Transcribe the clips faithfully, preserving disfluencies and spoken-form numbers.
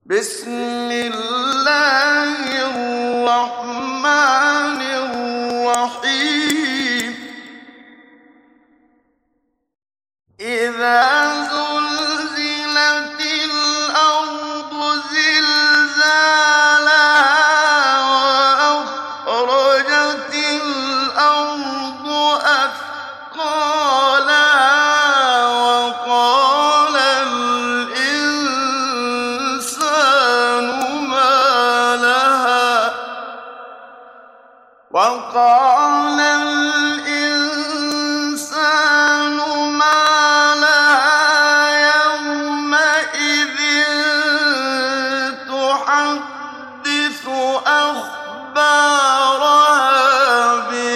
بسم الله الرحمن الرحيم إذا زلزلت الأرض زلزالها وأخرجت الأرض أثقالها وقال الإنسان ما لها وقال الإنسان ما لها يومئذ تحدث أخبارها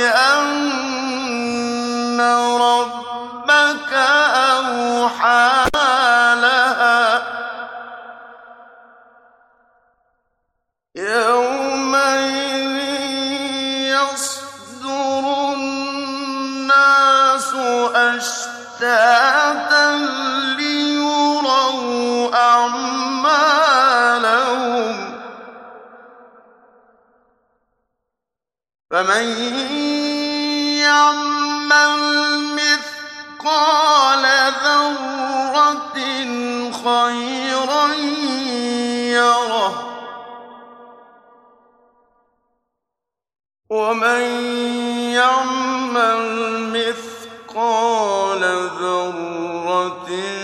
بأن ربك أوحى لها يومئذ يصدر الناس أشتاتا ليروا أعمالهم فمن يعمل مثقال ذرة خيرا يره ومن يعمل مثقال ذرة